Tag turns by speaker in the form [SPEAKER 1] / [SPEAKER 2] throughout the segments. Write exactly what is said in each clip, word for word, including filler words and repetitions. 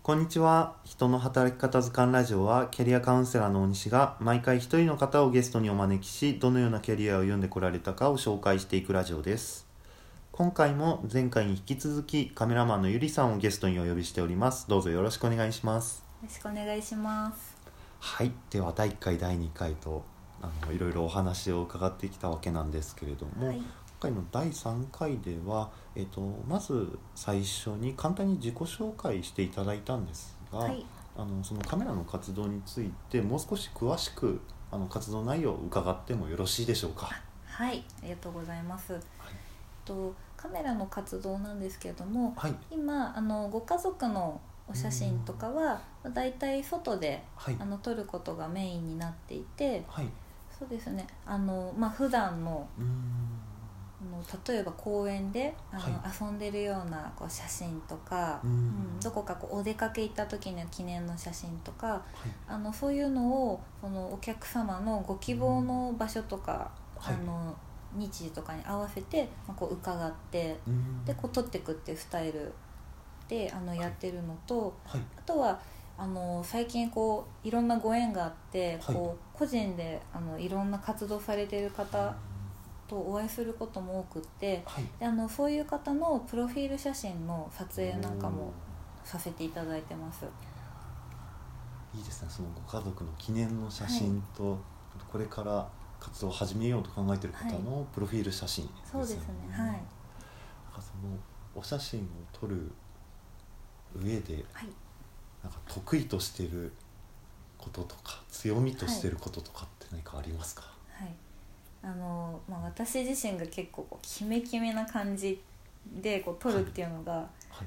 [SPEAKER 1] こんにちは。人の働き方図鑑ラジオはキャリアカウンセラーの大西が毎回一人の方をゲストにお招きし、どのようなキャリアを歩んでこられたかを紹介していくラジオです。今回も前回に引き続きカメラマンのゆりさんをゲストにお呼びしております。どうぞよろしくお願いします。
[SPEAKER 2] よろしくお願いします。
[SPEAKER 1] はい、ではだいいっかいだいにかいとあのいろいろお話を伺ってきたわけなんですけれども、はい、今回のだいさんかいでは、えーと、まず最初に簡単に自己紹介していただいたんですが、はい、あのそのカメラの活動についてもう少し詳しくあの活動内容を伺ってもよろしいでしょうか。
[SPEAKER 2] はい、ありがとうございます。はい、とカメラの活動なんですけれども、はい、今あのご家族のお写真とかはだいたい外で、はい、あの撮ることがメインになっていて、はい、そうですね、あの、まあ、普段のあの例えば公園であの、はい、遊んでるようなこう写真とか、うん、どこかこうお出かけ行った時の記念の写真とか、はい、あのそういうのをそのお客様のご希望の場所とか、はい、あの日時とかに合わせて、まあ、こう伺ってでこう撮っていくっていうスタイルであのやってるのと、はい、あとはあの最近こういろんなご縁があって、はい、こう個人であのいろんな活動されている方とお会いすることも多くって、はい、であのそういう方のプロフィール写真の撮影なんかもさせていただいてます。
[SPEAKER 1] いいですね。そのご家族の記念の写真と、はい、これから活動を始めようと考えている方のプロフィール写真ですよね。
[SPEAKER 2] そうですね。はい。なんか
[SPEAKER 1] そのお写真を撮る上で、はい、なんか得意としていることとか強みとしていることとかって何かありますか？
[SPEAKER 2] はい、あのまあ、私自身が結構こうキメキメな感じでこう撮るっていうのが、はいはい、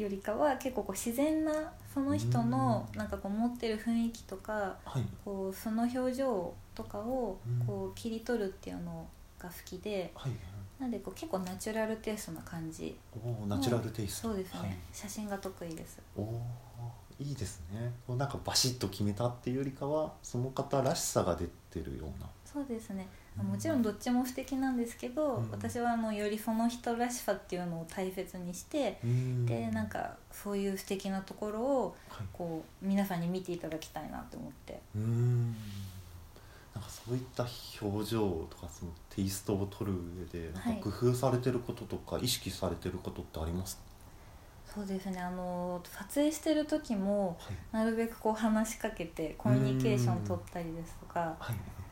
[SPEAKER 2] よりかは結構こう自然なその人のなんかこう持ってる雰囲気とか、はい、こうその表情とかをこう切り取るっていうのが好きで、はい、なんでこう結構ナチュラルテイストな感じ。
[SPEAKER 1] おナチュラルテイスト。
[SPEAKER 2] そうですね、
[SPEAKER 1] はい、
[SPEAKER 2] 写真が得意です。
[SPEAKER 1] おいいですね。なんかバシッと決めたっていうよりかはその方らしさが出てるような。
[SPEAKER 2] そうですね、もちろんどっちも素敵なんですけど、うん、私はあのよりその人らしさっていうのを大切にして、うん、でなんかそういう素敵なところをこう、はい、皆さんに見ていただきたいなと思って。
[SPEAKER 1] うーんなんかそういった表情とかそのテイストを取る上でなんか工夫されてることとか、はい、意識されてることってありますか？
[SPEAKER 2] そうですね、あの撮影してる時も、はい、なるべくこう話しかけてコミュニケーション取ったりですとか、はい、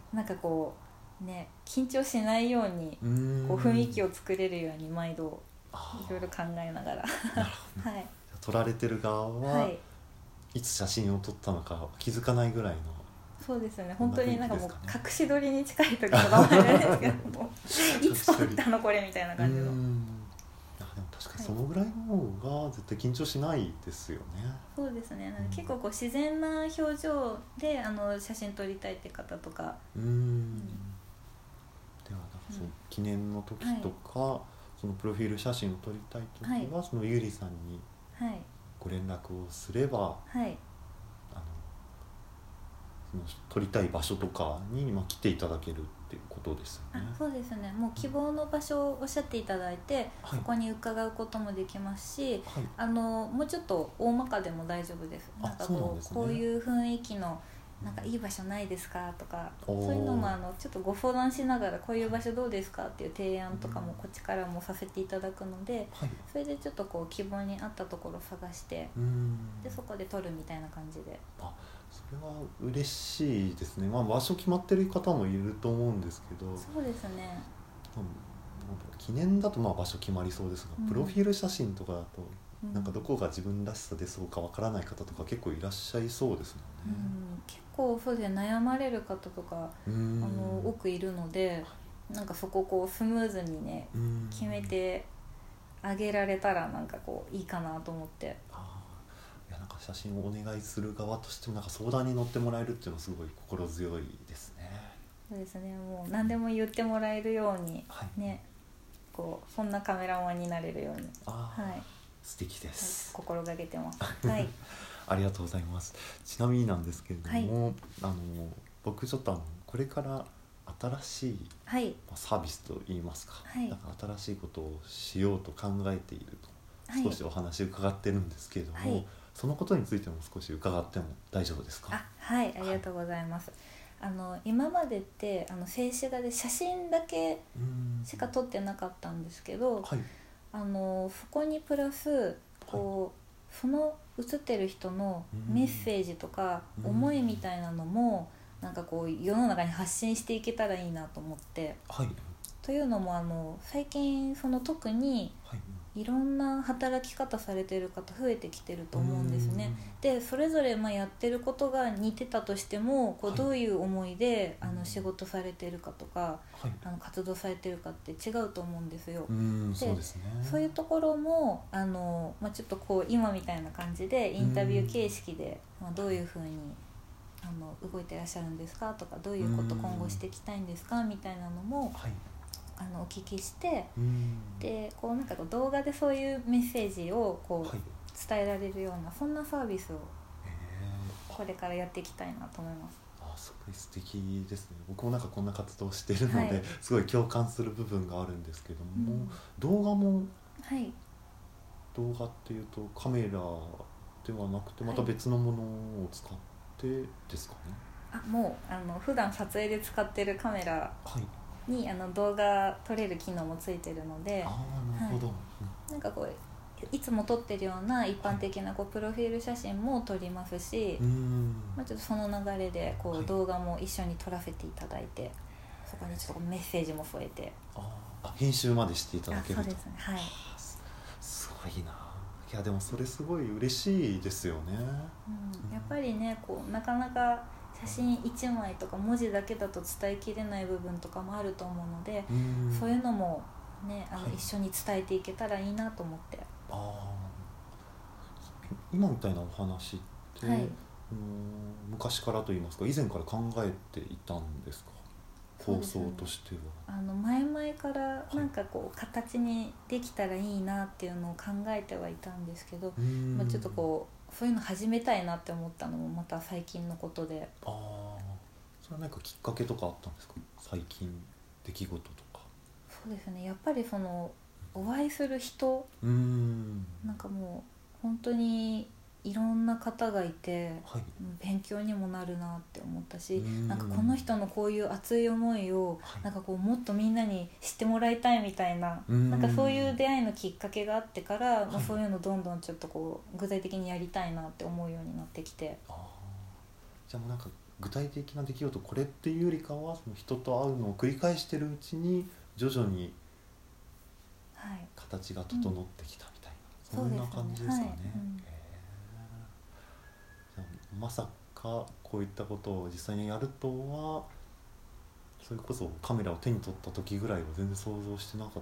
[SPEAKER 2] なんかこうね緊張しないようにこう雰囲気を作れるように毎度いろいろ考えながらはい、
[SPEAKER 1] 撮られてる側は、はい、いつ写真を撮ったのか気づかないぐらいの。
[SPEAKER 2] そうですね、本当になんかもう隠し撮りに近い時とかもあるんですけどもいつ撮ったのこれみたいな感じの。
[SPEAKER 1] 確かにそのぐらいの方が絶対緊張しないですよね。
[SPEAKER 2] そうですね、なんか結構こう自然な表情であの写真撮りたいって方とかうーん、うん、
[SPEAKER 1] ではなんかその記念の時とか、はい、そのプロフィール写真を撮りたい時は、はい、そのゆりさんにご連絡をすれば、はい、あのその撮りたい場所とかに、まあ、来ていただけるっていうことですよね。
[SPEAKER 2] あ、そうですね、もう希望の場所をおっしゃっていただいて、はい、そこに伺うこともできますし、はい、あのもうちょっと大まかでも大丈夫です。なんかこう、そうなんですね、こういう雰囲気のなんかいい場所ないですかとか、そういうのもあのちょっとご相談しながらこういう場所どうですかっていう提案とかもこっちからもさせていただくので、はい、それでちょっとこう希望に合ったところを探してでそこで撮るみたいな感じで。
[SPEAKER 1] あ、それは嬉しいですね。まあ、場所決まってる方もいると思うんですけど。
[SPEAKER 2] そうですね、
[SPEAKER 1] うん、記念だとまあ場所決まりそうですが、うん、プロフィール写真とかだとなんかどこが自分らしさでそうかわからない方とか結構いらっしゃいそうですもんね。
[SPEAKER 2] うん、結構そうで悩まれる方とかあの多くいるので、なんかそこをこうスムーズにね決めてあげられたらなんかこういいかなと思って。
[SPEAKER 1] あ、いやなんか写真をお願いする側としてもなんか相談に乗ってもらえるっていうのはすごい心強いですね。
[SPEAKER 2] そうですね、もう何でも言ってもらえるように、はいね、こうそんなカメラマンになれるように、
[SPEAKER 1] あ、はい、素敵です、
[SPEAKER 2] はい、心がけてます。はい、
[SPEAKER 1] ありがとうございます。ちなみになんですけれども、はい、あの僕ちょっとあのこれから新しい、はい、サービスといいますか、はい、なんか新しいことをしようと考えていると少しお話伺ってるんですけれども、はい、 そのことについても少し伺っても大丈夫ですか？
[SPEAKER 2] あ、はい、ありがとうございます。はい、あの今までってあの静止画で写真だけしか撮ってなかったんですけど、
[SPEAKER 1] はい、
[SPEAKER 2] あのそこにプラスこう、はい、その写ってる人のメッセージとか思いみたいなのもなんかこう世の中に発信していけたらいいなと思って、
[SPEAKER 1] はい、
[SPEAKER 2] というのもあの最近その特にいろんな働き方されてる方増えてきてると思うんですね。でそれぞれまあやってることが似てたとしてもこうどういう思いであの仕事されてるかとか、はい、あの活動されてるかって違うと思うんですよ。
[SPEAKER 1] うん
[SPEAKER 2] で
[SPEAKER 1] そうですね、
[SPEAKER 2] そういうところもあの、まあ、ちょっとこう今みたいな感じでインタビュー形式で、まあ、どういうふうにあの動いてらっしゃるんですかとかどういうこと今後していきたいんですかみたいなのも、はい、あのお聞きして、でこうなんかこう動画でそういうメッセージをこう、はい、伝えられるようなそんなサービスをこれからやっていきたいなと思います。
[SPEAKER 1] あ、すごい素敵ですね。僕もなんかこんな活動してるので、はい、すごい共感する部分があるんですけども、うん、動画も、
[SPEAKER 2] はい、
[SPEAKER 1] 動画っていうとカメラではなくてまた別のものを使ってですかね？
[SPEAKER 2] はい、あもうあの普段撮影で使ってるカメラに、はい、あの動画撮れる機能もついてるので、
[SPEAKER 1] あーなるほど、はい、
[SPEAKER 2] なんかこういつも撮ってるような一般的なこうプロフィール写真も撮りますし、はい、まあ、ちょっとその流れでこう動画も一緒に撮らせていただいて、はい、そこにちょっとメッセージも添えて、
[SPEAKER 1] あ編集までしていただけると。
[SPEAKER 2] あ、そうですね、はい、
[SPEAKER 1] すごいな。いやでもそれすごい嬉しいですよね、
[SPEAKER 2] うん、やっぱりねこうなかなか写真いちまいとか文字だけだと伝えきれない部分とかもあると思うので、うそういうのもね、あの、はい、一緒に伝えていけたらいいなと思って。
[SPEAKER 1] あ今みたいなお話って、はい、昔からといいますか以前から考えていたんですか？構想としては。
[SPEAKER 2] あの前々からなんかこう形にできたらいいなっていうのを考えてはいたんですけど、まあ、ちょっとこうそういうの始めたいなって思ったのもまた最近のことで。
[SPEAKER 1] ああ、それは何かきっかけとかあったんですか？最近出来事とか。
[SPEAKER 2] そうですね、やっぱりそのお会いする人、
[SPEAKER 1] うーん
[SPEAKER 2] なんかもう本当にいろんな方がいて、はい、勉強にもなるなって思ったし、なんかこの人のこういう熱い思いを、はい、なんかこうもっとみんなに知ってもらいたいみたいな、なんかそういう出会いのきっかけがあってから、はい、まあ、そういうのどんどんちょっとこう具体的にやりたいなって思うようになってきて。
[SPEAKER 1] あ、じゃあもうなんか具体的な出来事これっていうよりかはその人と会うのを繰り返してるうちに徐々に形が整ってきたみたいな、はい、そんな感じですかね。まさかこういったことを実際にやるとはそれこそカメラを手に取った時ぐらいは全然想像してなかった。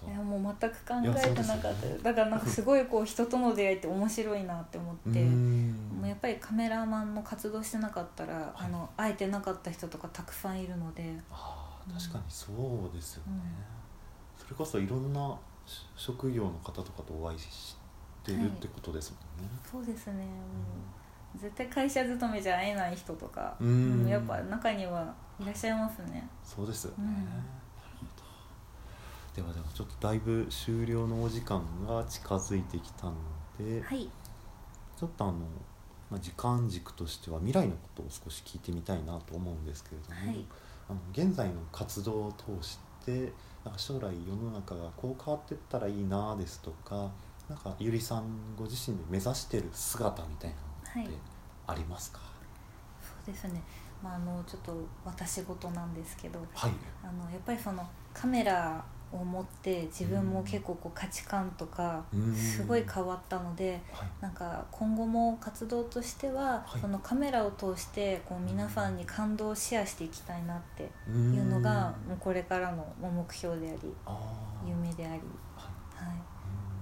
[SPEAKER 2] いやもう全く考えてなかった、ね、だからなんかすごいこう人との出会いって面白いなって思ってもうやっぱりカメラマンの活動してなかったら、はい、あの会えてなかった人とかたくさんいるので。
[SPEAKER 1] あ、確かにそうですよね、うん、それこそいろんな職業の方とかとお会いしてるってことですもんね、
[SPEAKER 2] はい、そうですね、うん、絶対会社勤めじゃ会えない人とか、うん、やっぱ中にはいらっしゃいますね。
[SPEAKER 1] そうですよね、うん、なるほど。ではではちょっとだいぶ終了のお時間が近づいてきたので、
[SPEAKER 2] はい、
[SPEAKER 1] ちょっとあの、まあ、時間軸としては未来のことを少し聞いてみたいなと思うんですけれども、はい、あの現在の活動を通してなんか将来世の中がこう変わっていったらいいなですとか、なんかゆりさんご自身で目指している姿みたいなのってありますか？はい、
[SPEAKER 2] そうですね、まあ、あのちょっと私事なんですけど、
[SPEAKER 1] はい、
[SPEAKER 2] あのやっぱりそのカメラを持って自分も結構こう価値観とかすごい変わったので、はい、なんか今後も活動としては、はい、そのカメラを通してこう皆さんに感動をシェアしていきたいなっていうのがもうこれからの目標であり夢であり、はい、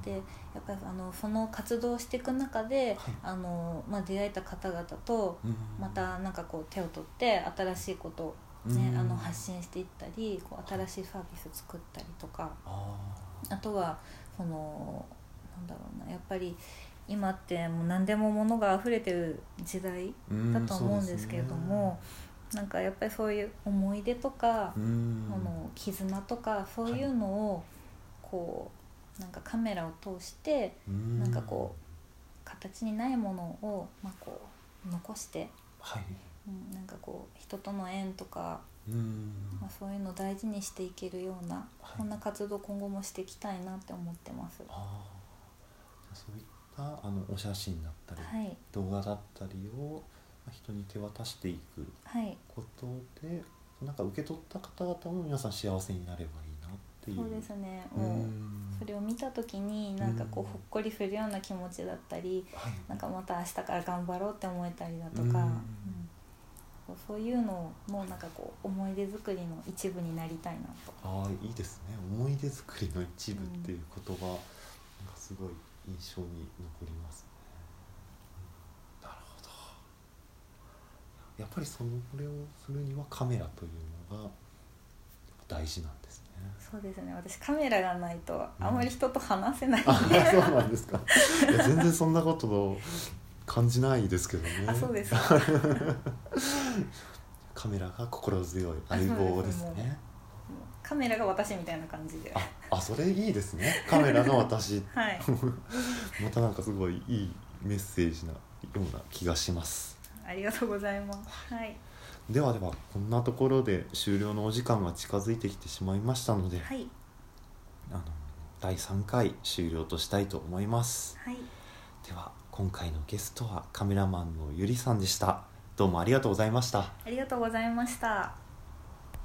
[SPEAKER 2] でやっぱりあのその活動をしていく中で、はい、あのまあ、出会えた方々とまたなんかこう手を取って新しいことをね、あの発信していったりこう新しいサービスを作ったりとか、あ, あとはそのなんだろうな、やっぱり今ってもう何でも物が溢れてる時代だと思うんですけれども、ね、なんかやっぱりそういう思い出とか、あの絆とかそういうのをこうなんかカメラを通してなんかこ形にないものを、まあ、こう残して、
[SPEAKER 1] はい、
[SPEAKER 2] うん、なんかこう人との縁とか、
[SPEAKER 1] うん、
[SPEAKER 2] まあ、そういうのを大事にしていけるような、はい、そんな活動今後もしていきたいなって思ってます。
[SPEAKER 1] あそういったあのお写真だったり、
[SPEAKER 2] はい、
[SPEAKER 1] 動画だったりを人に手渡していくことで、はい、なんか受け取った方々も皆さん幸せになればいいなっていう。
[SPEAKER 2] そうですね。もうそれを見た時になんかこうほっこりするような気持ちだったり、
[SPEAKER 1] はい、
[SPEAKER 2] なんかまた明日から頑張ろうって思えたりだとか、うん、そういうののなんかこう思い出作りの一部になりたいなと。
[SPEAKER 1] ああ、いいですね。思い出作りの一部っていう言葉、うん、なんかすごい印象に残りますね。なるほど。やっぱりそれをするにはカメラというのが大事なんですね。
[SPEAKER 2] そうですね。私カメラがないとあんまり人と話せないんで、
[SPEAKER 1] うん、そうなんですか。いや全然そんなことを感じないですけどね。
[SPEAKER 2] あ、そうですか。
[SPEAKER 1] カメラが心強い相棒ですね。
[SPEAKER 2] カメラが私みたいな感じで。
[SPEAKER 1] あ、あ、それいいですね。カメラが私。
[SPEAKER 2] はい。
[SPEAKER 1] またなんかすごいいいメッセージなような気がします。
[SPEAKER 2] ありがとうございます。はい。
[SPEAKER 1] ではではこんなところで終了のお時間が近づいてきてしまいましたので、
[SPEAKER 2] はい、
[SPEAKER 1] あのだいさんかい終了としたいと思います。
[SPEAKER 2] はい、
[SPEAKER 1] では今回のゲストはカメラマンのゆりさんでした。どうもありがとうございました。
[SPEAKER 2] ありがとうございました。